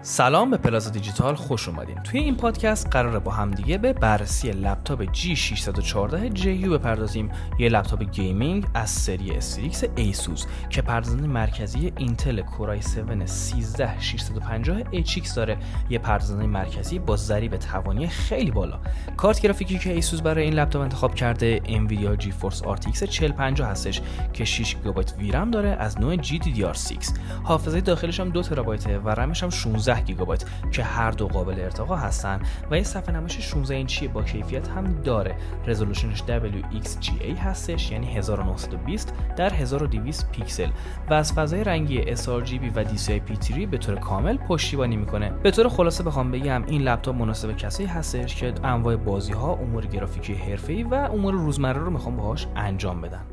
سلام، به پلازا دیجیتال خوش اومدین. توی این پادکست قراره با همدیگه به بررسی لپتاپ G614 JU بپردازیم. یه لپتاپ گیمینگ از سری استریکس ایسوس که پردازنده مرکزی اینتل کورای 7 13650HX داره. یه پردازنده مرکزی با ضریب توانی خیلی بالا. کارت گرافیکی که ایسوس برای این لپتاپ انتخاب کرده انویدیا جیفورس RTX 4050 هستش که 6 گیگابایت ویرم داره از نوع GDDR6. حافظه داخلش هم 2 ترابایته و رمش هم 16 گیگابایت که هر دو قابل ارتقا هستن و یه صفحه نمایش 16 اینچی با کیفیت هم داره. رزولوشنش WXGA هستش، یعنی 1920 در 1200 پیکسل و از فضای رنگی sRGB و DCI-P3 به طور کامل پشتیبانی میکنه. به طور خلاصه بخوام بگم این لپتاپ مناسب کسایی هستش که انواع بازی‌ها، امور گرافیکی حرفه‌ای و امور روزمره رو میخوام باهاش انجام بدن.